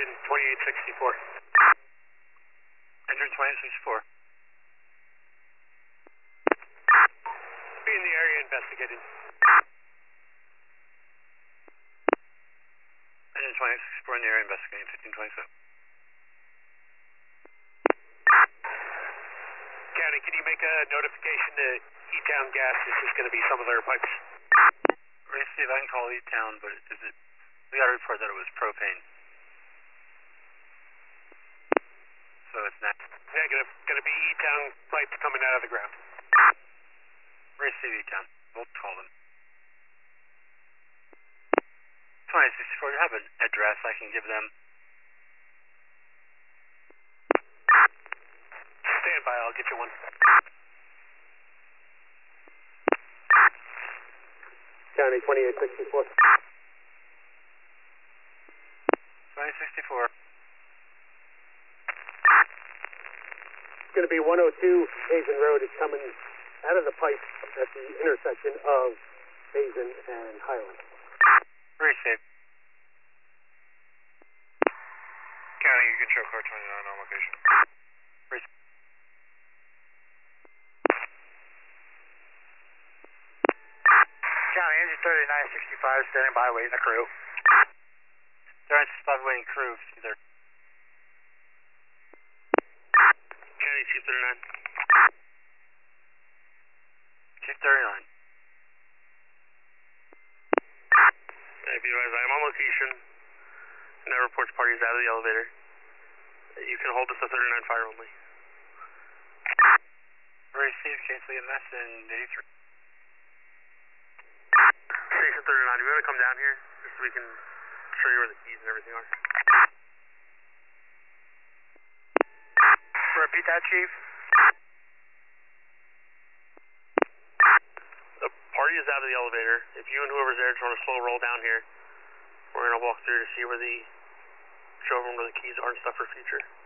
Engine 2864. Engine 2864. Be in the area investigating. Engine 2864 in the area investigating 1527. County, can you make a notification to E-Town Gas? This is going to be some of their pipes. Let me see if I can call E-Town, but is it? We got a report that it was propane. So it's not. Negative. Going to be E-Town pipes coming out of the ground. Receive E-Town. We'll call them. 2864, you have an address I can give them? Stand by, I'll get you one. County 2864. 2864. It's going to be 102 Hazen Road. It's coming out of the pipe at the intersection of Hazen and Highland. Receive. County, you can show car 29 on location. Receive. County, engine 3965 standing by waiting the crew. 3965 waiting crew, see there. County 239. 239. Be advised, I am on location. And that reports parties out of the elevator. You can hold us to 39 fire only. Receive, cancel EMS and 83. Station 39, you want to come down here just so we can show you where the keys and everything are? Repeat that, Chief. The party is out of the elevator. If you and whoever's there just want to slow roll down here, we're going to walk through to see where show everyone where the keys are and stuff for future.